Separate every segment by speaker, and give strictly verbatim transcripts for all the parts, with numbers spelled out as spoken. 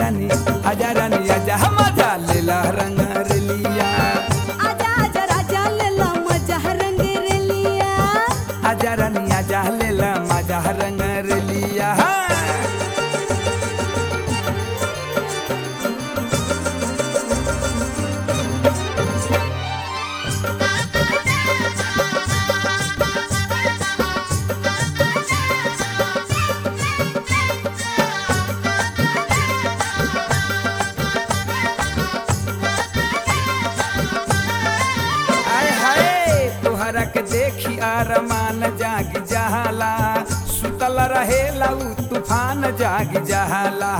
Speaker 1: रानी आजा रानी आजा मजा लेला रंग रेलिया
Speaker 2: आजा आजा राजा लेला मजा रंग रेलिया
Speaker 1: आजा रानी आजा लेला मजा रंग रेलिया के देखी आरमान जाग जहाला सुतल रहेला उ तूफान जाग जहाला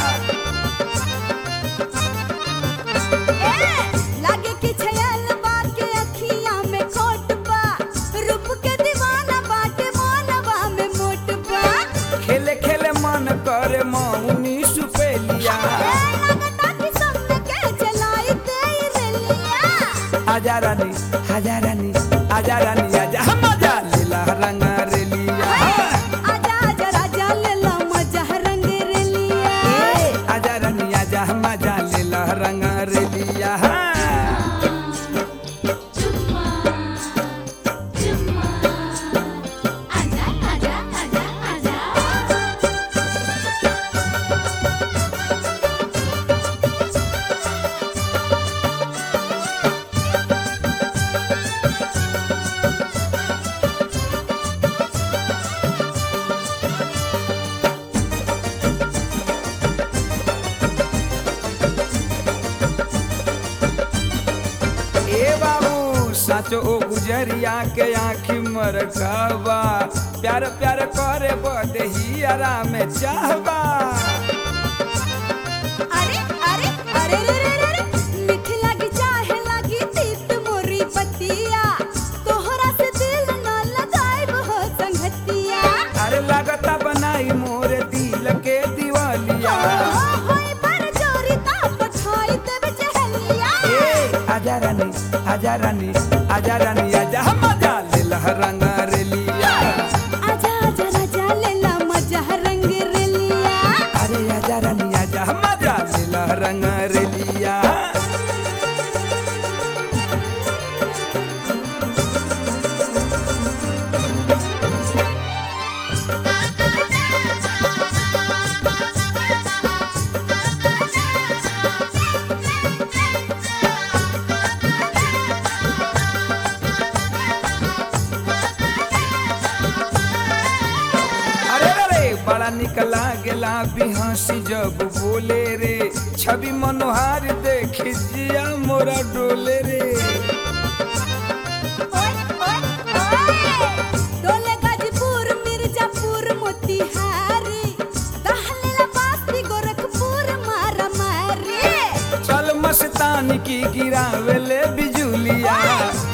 Speaker 2: ए लागे कि छयल बा के अखियां में खोट बा रूप के दीवाना बाटे मनवा में मोट बा
Speaker 1: खेले खेले मन करे मौनी सुपेलिया
Speaker 2: लगता कि सबने के चलाई तेरी रेलिया
Speaker 1: आजा रानी आजा रानी आजा रानी आजा मजा लेला रंग रेलिया
Speaker 2: आजा आजा राजा लेला मजा रंग रेलिया
Speaker 1: आजा रानी आजा मजा लेला रंग रेलिया
Speaker 2: आजा आजा आजा आजा
Speaker 1: साचो ओ गुजरिया के आँखी मरकावा प्यार प्यार करे बदहियारा में चाहबा
Speaker 2: अरे अरे अरे रे रे रे मीठ लगी चाहे लगी तीत मोरी पतिया तोहरा से दिल न लगाइब हो संगतिया
Speaker 1: अरे लगता बनाई मोरे दिल के दिवालिया
Speaker 2: होई पर चोरी ता पठाई देब चहलिया
Speaker 1: ए आजा रानी आजा रानी आजा रानी आजा मजा लेला रंग रेलिया
Speaker 2: आजा आजा राजा लेला मजा रंग रेलिया
Speaker 1: अरे आजा रानी आजा मजा लेला रंग रेलिया बड़ा निकला गेला बिहासी जब बोले रे छवि मनोहार देख जिया मोरा डोले रे
Speaker 2: ओए ओए ओए डोले गाजीपुर मिर्जापुर मोतिहारी दहलेला बास्ती गोरखपुर मारा मारे
Speaker 1: चल मस्तानी की गिरावेले बिजुलिया